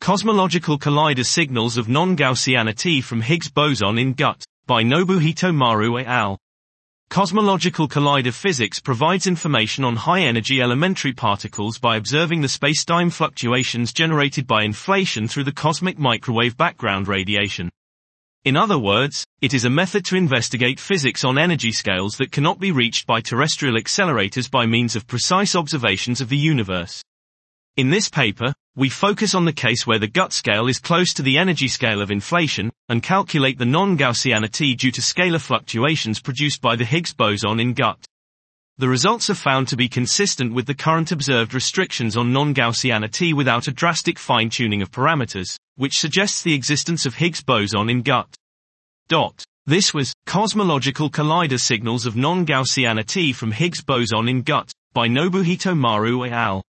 Cosmological Collider Signals of Non-Gaussianity from Higgs Boson in GUT, by Nobuhito Maru et al. Cosmological collider physics provides information on high-energy elementary particles by observing the spacetime fluctuations generated by inflation through the cosmic microwave background radiation. In other words, it is a method to investigate physics on energy scales that cannot be reached by terrestrial accelerators by means of precise observations of the universe. In this paper, we focus on the case where the GUT scale is close to the energy scale of inflation, and calculate the non-Gaussianity due to scalar fluctuations produced by the Higgs boson in GUT. The results are found to be consistent with the current observed restrictions on non-Gaussianity without a drastic fine-tuning of parameters, which suggests the existence of Higgs boson in GUT. This was Cosmological Collider Signals of Non-Gaussianity from Higgs Boson in GUT, by Nobuhito Maru et al.